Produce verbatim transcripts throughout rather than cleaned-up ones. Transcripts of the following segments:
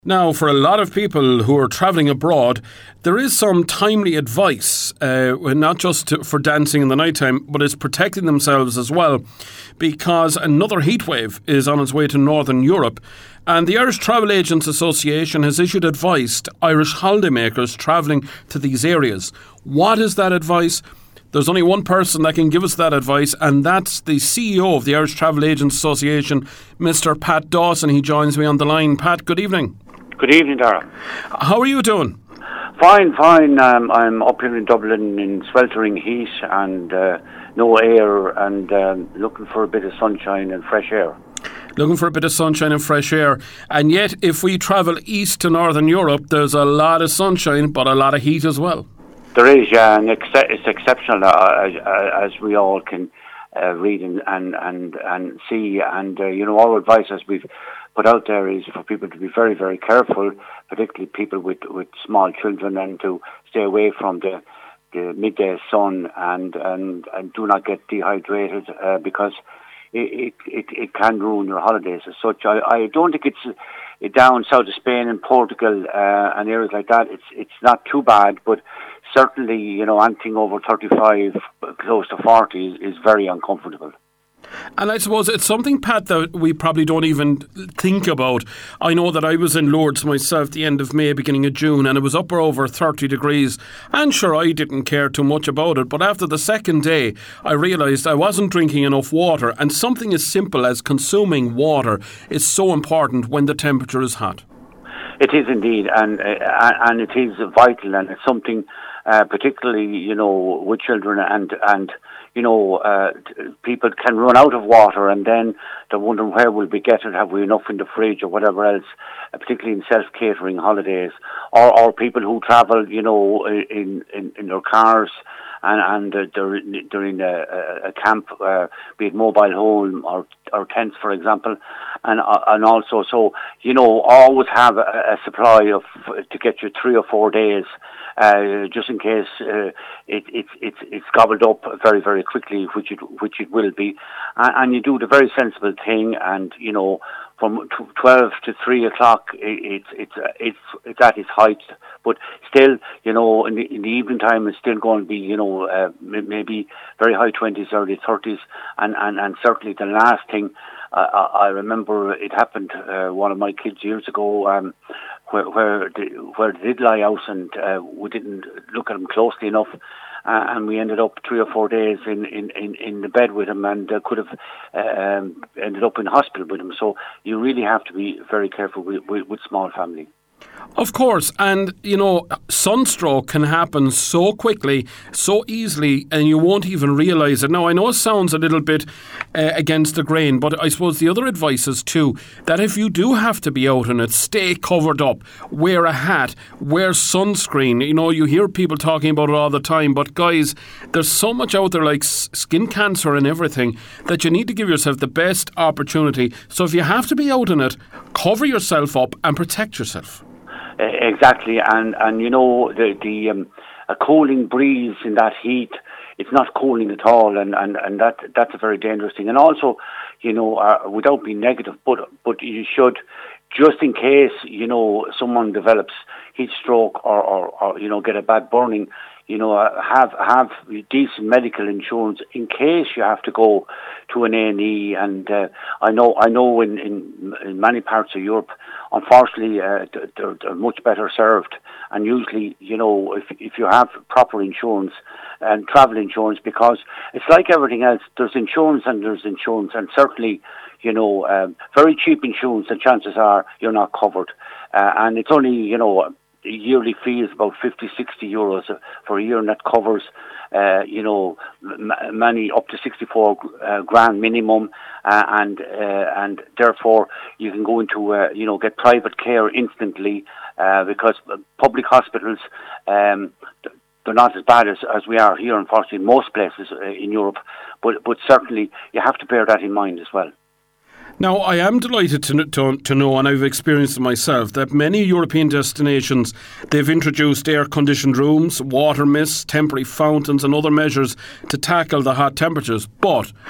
Now, for a lot of people who are travelling abroad, there is some timely advice, uh, not just to, for dancing in the night time, but it's protecting themselves as well, because another heatwave is on its way to Northern Europe. And the Irish Travel Agents Association has issued advice to Irish holidaymakers travelling to these areas. What is that advice? There's only one person that can give us that advice, and that's the C E O of the Irish Travel Agents Association, Mister Pat Dawson. He joins me on the line. Pat, good evening. Good evening, Dara. How are you doing? Fine, fine. Um, I'm up here in Dublin in sweltering heat and uh, no air, and um, looking for a bit of sunshine and fresh air. Looking for a bit of sunshine and fresh air. And yet, if we travel east to Northern Europe, there's a lot of sunshine, but a lot of heat as well. There is, yeah, and ex- it's exceptional, uh, as, as we all can uh, read and, and, and, and see. And, uh, you know, our advice as we've put out there is for people to be very, very careful, particularly people with, with small children, and to stay away from the, the midday sun and, and, and do not get dehydrated uh, because it, it, it can ruin your holidays as such. I, I don't think it's uh, down south of Spain and Portugal uh, and areas like that. It's it's not too bad, but certainly, you know, anything over thirty-five, close to forty is, is very uncomfortable. And I suppose it's something, Pat, that we probably don't even think about. I know that I was in Lourdes myself at the end of May, beginning of June, and it was up or over thirty degrees. And sure, I didn't care too much about it, but after the second day, I realised I wasn't drinking enough water, and something as simple as consuming water is so important when the temperature is hot. It is indeed, and uh, and it is vital, and it's something uh, particularly, you know, with children and and you know, uh, people can run out of water, and then they're wondering where will we get it, have we enough in the fridge or whatever else, uh, particularly in self-catering holidays, or, or people who travel, you know, in, in, in their cars, and, and uh, they're, they're in a, a camp, uh, be it mobile home or, or tents, for example, and uh, and also, so, you know, always have a, a supply of to get you three or four days, Uh, just in case uh, it, it, it, it's gobbled up very, very quickly, which it, which it will be. And, and you do the very sensible thing, and, you know, from twelve to three o'clock, it, it, it's, it's, it's at its height. But still, you know, in the, in the evening time, it's still going to be, you know, uh, maybe very high twenties, early thirties. And, and, and certainly the last thing, uh, I remember it happened, uh, one of my kids years ago, um, where where they, where they did lie out, and uh, we didn't look at him closely enough, uh, and we ended up three or four days in, in, in, in the bed with him, and uh, could have uh, um, ended up in hospital with him. So you really have to be very careful with, with, with small family. Of course, and, you know, sunstroke can happen so quickly, so easily, and you won't even realise it. Now, I know it sounds a little bit uh, against the grain, but I suppose the other advice is too, that if you do have to be out in it, stay covered up, wear a hat, wear sunscreen. You know, you hear people talking about it all the time, but guys, there's so much out there like skin cancer and everything that you need to give yourself the best opportunity. So if you have to be out in it, cover yourself up and protect yourself. Exactly, and and you know, the the um, a cooling breeze in that heat, it's not cooling at all, and, and, and that that's a very dangerous thing. And also, you know, uh, without being negative, but but you should, just in case, you know, someone develops heat stroke or, or, or you know, get a bad burning, you know, uh, have have decent medical insurance in case you have to go to an A and E. And uh, I know I know in, in in many parts of Europe, unfortunately, uh, they're, they're much better served. And usually, you know, if if you have proper insurance and travel insurance, because it's like everything else, there's insurance and there's insurance, and certainly, you know, um, very cheap insurance, and chances are you're not covered. Uh, and it's only, you know, the yearly fee is about fifty, sixty euros for a year, and that covers, uh, you know, m- many up to sixty-four uh, grand minimum, uh, and uh, and therefore you can go into, uh, you know, get private care instantly, uh, because public hospitals, um, they're not as bad as, as we are here, unfortunately, in most places uh, in Europe, but but certainly you have to bear that in mind as well. Now, I am delighted to, to, to know, and I've experienced it myself, that many European destinations, they've introduced air-conditioned rooms, water mists, temporary fountains and other measures to tackle the hot temperatures. But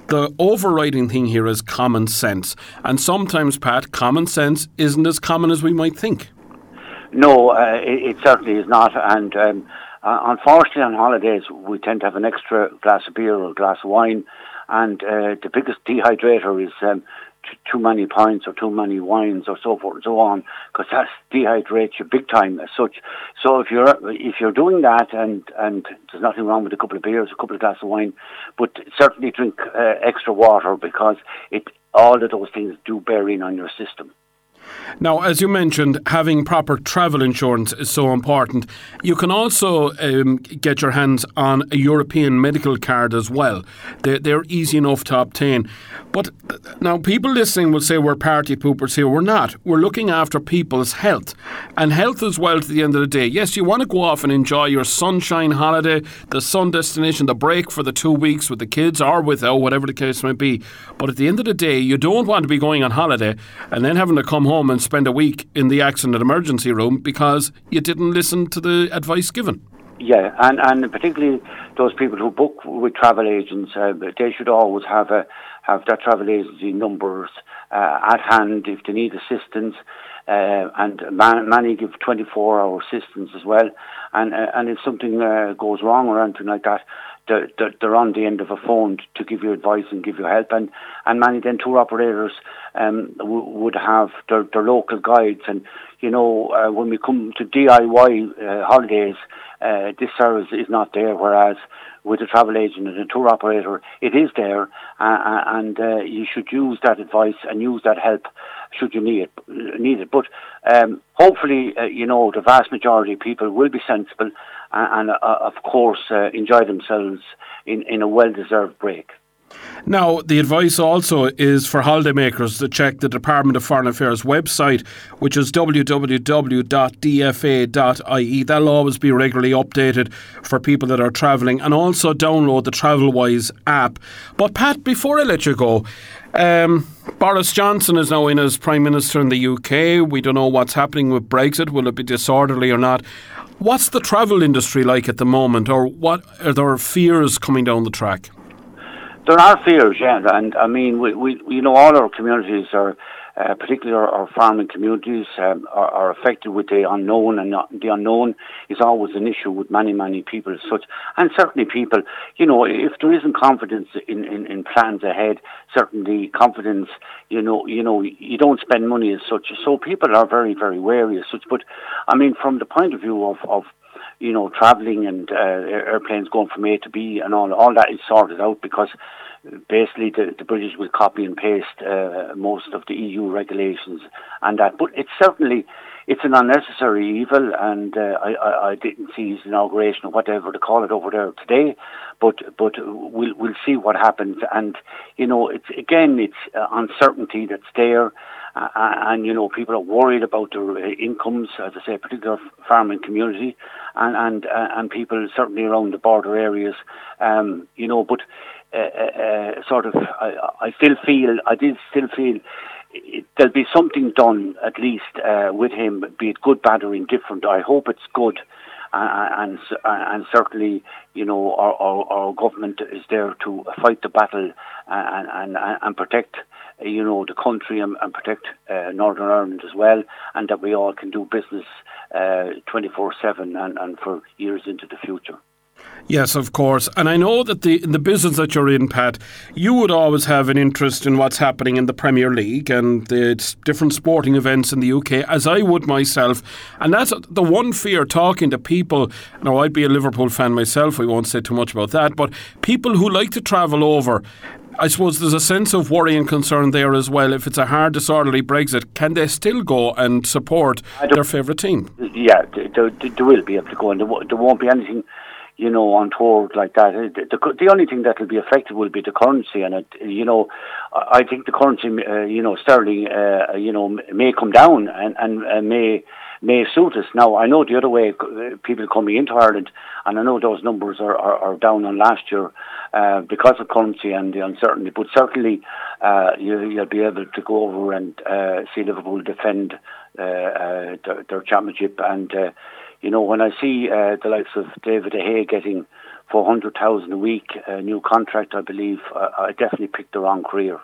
the overriding thing here is common sense. And sometimes, Pat, common sense isn't as common as we might think. No, uh, it, it certainly is not. And um, uh, unfortunately, on holidays, we tend to have an extra glass of beer or a glass of wine. And uh, the biggest dehydrator is um, t- too many pints or too many wines or so forth and so on, because that dehydrates you big time as such. So if you're if you're doing that, and, and there's nothing wrong with a couple of beers, a couple of glasses of wine, but certainly drink uh, extra water, because it all of those things do bear in on your system. Now, as you mentioned, having proper travel insurance is so important. You can also um, get your hands on a European medical card as well. They're, they're easy enough to obtain. But now people listening will say we're party poopers here. We're not. We're looking after people's health. And health as well, to the end of the day. Yes, you want to go off and enjoy your sunshine holiday, the sun destination, the break for the two weeks with the kids or without, whatever the case may be. But at the end of the day, you don't want to be going on holiday and then having to come home and spend a week in the accident emergency room because you didn't listen to the advice given. Yeah, and, and particularly those people who book with travel agents, uh, they should always have a have their travel agency numbers uh, at hand if they need assistance, uh, and man, many give twenty-four hour assistance as well. And uh, and if something uh, goes wrong or anything like that, they're, they're on the end of a phone to give you advice and give you help. And, and many then tour operators um, w- would have their, their local guides. And, you know, uh, when we come to D I Y uh, holidays, uh, this service is not there, whereas with a travel agent and a tour operator, it is there, uh, and uh, you should use that advice and use that help should you need it. Need it. But um, hopefully, uh, you know, the vast majority of people will be sensible and, and uh, of course, uh, enjoy themselves in, in a well-deserved break. Now, the advice also is for holidaymakers to check the Department of Foreign Affairs website, which is w w w dot d f a dot i e. That'll always be regularly updated for people that are travelling, and also download the TravelWise app. But Pat, before I let you go, um, Boris Johnson is now in as Prime Minister in the U K. We don't know what's happening with Brexit. Will it be disorderly or not? What's the travel industry like at the moment, or what are there fears coming down the track? There are fears, yeah, and I mean, we, we you know, all our communities are, uh, particularly our, our farming communities, um, are, are affected with the unknown, and not, the unknown is always an issue with many, many people as such. And certainly people, you know, if there isn't confidence in, in, in plans ahead, certainly confidence, you know, you know, you don't spend money as such. So people are very, very wary as such. But I mean, from the point of view of, of you know, travelling and uh, airplanes going from A to B and all, all that is sorted out, because basically the, the British will copy and paste uh, most of the E U regulations and that. But it's certainly, it's an unnecessary evil, and uh, I, I, I didn't see his inauguration or whatever to call it over there today, but but we'll we'll see what happens. And you know, it's again, it's uh, uncertainty that's there. Uh, and, you know, people are worried about their uh, incomes, as I say, particularly farming community, and and, uh, and people certainly around the border areas, um, you know, but uh, uh, sort of, I, I still feel, I did still feel it, there'll be something done, at least, uh, with him, be it good, bad or indifferent. I hope it's good. Uh, and and certainly, you know, our, our, our government is there to fight the battle and and, and protect, you know, the country, and, and protect uh, Northern Ireland as well, and that we all can do business uh, twenty-four seven and, and for years into the future. Yes, of course. And I know that the in the business that you're in, Pat, you would always have an interest in what's happening in the Premier League and the different sporting events in the U K, as I would myself. And that's the one fear, talking to people. Now, I'd be a Liverpool fan myself. We won't say too much about that. But people who like to travel over, I suppose there's a sense of worry and concern there as well. If it's a hard, disorderly Brexit, can they still go and support their favourite team? Yeah, they, they, they will be able to go, and there, there won't be anything, you know, on tour like that. The, the, the only thing that will be affected will be the currency, and it, you know, I think the currency, uh, you know, sterling, uh, you know, may come down and, and uh, may may suit us. Now, I know the other way, people coming into Ireland, and I know those numbers are, are, are down on last year uh, because of currency and the uncertainty, but certainly uh, you, you'll be able to go over and uh, see Liverpool defend uh, uh, their, their championship. And uh, you know, when I see uh, the likes of David De Gea getting four hundred thousand a week, a new contract, I believe, I, I definitely picked the wrong career.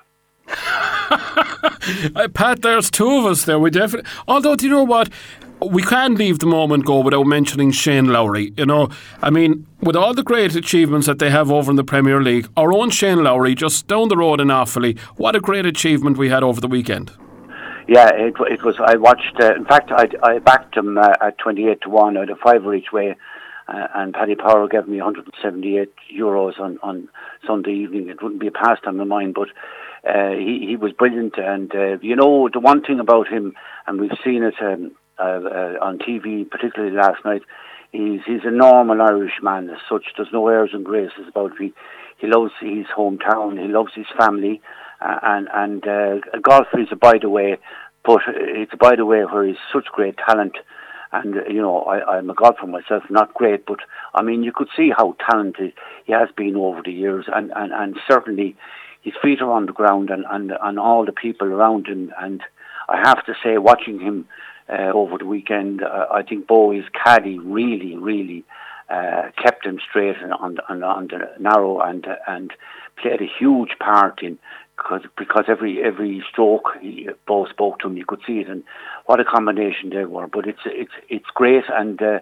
Pat, there's two of us there. We definitely. Although, do you know what? We can't leave the moment go without mentioning Shane Lowry. You know, I mean, with all the great achievements that they have over in the Premier League, our own Shane Lowry, just down the road in Offaly, what a great achievement we had over the weekend. Yeah, it, it was. I watched. Uh, in fact, I, I backed him uh, at twenty-eight to one. I had a fiver each way. Uh, and Paddy Power gave me one hundred seventy-eight euros on, on Sunday evening. It wouldn't be a pastime of mine, but uh, he, he was brilliant. And, uh, you know, the one thing about him, and we've seen it um, uh, uh, on T V, particularly last night, he's, he's a normal Irish man as such. There's no airs and graces about it. He, he loves his hometown, he loves his family, uh, and, and uh, golf is a by the way, but it's a by the way where he's such great talent. And, you know, I, I'm a golfer myself, not great, but, I mean, you could see how talented he has been over the years. And, and, and certainly his feet are on the ground and, and, and all the people around him. And I have to say, watching him uh, over the weekend, uh, I think Bowie's caddy really, really uh, kept him straight on, on, on the narrow and, and played a huge part in Because because every every stroke he both spoke to him, you could see it, and what a combination they were. But it's it's it's great, and uh,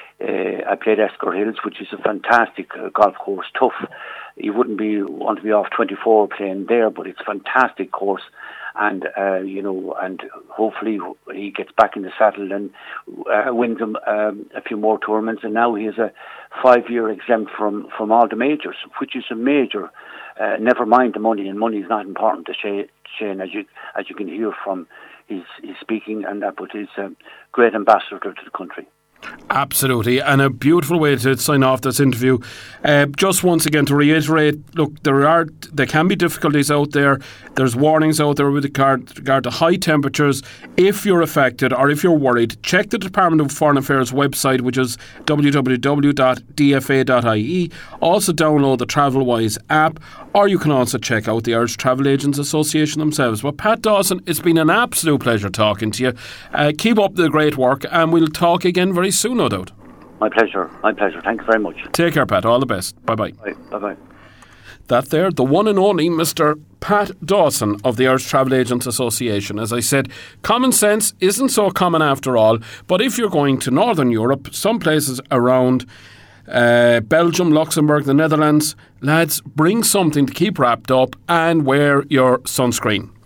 uh, I played Esker Hills, which is a fantastic uh, golf course. Tough, you wouldn't be want to be off twenty-four playing there, but it's a fantastic course, and uh, you know, and hopefully he gets back in the saddle and uh, wins them um, a few more tournaments. And now he has a five-year exempt from from all the majors, which is a major. Uh, never mind the money, and money is not important to Shane, Shane as you as you can hear from his, his speaking and that, but he's a great ambassador to the country. Absolutely, and a beautiful way to sign off this interview. Uh, just once again to reiterate, look, there are there can be difficulties out there. There's warnings out there with regard, regard to high temperatures. If you're affected or if you're worried, check the Department of Foreign Affairs website, which is w w w dot d f a dot i e. Also download the TravelWise app, or you can also check out the Irish Travel Agents Association themselves. But Pat Dawson, it's been an absolute pleasure talking to you. Uh, keep up the great work, and we'll talk again very soon, no doubt. My pleasure. My pleasure. Thank you very much. Take care, Pat. All the best. Bye-bye. Bye. Bye-bye. That there, the one and only Mister Pat Dawson of the Irish Travel Agents Association. As I said, common sense isn't so common after all, but if you're going to Northern Europe, some places around uh, Belgium, Luxembourg, the Netherlands, lads, bring something to keep wrapped up and wear your sunscreen.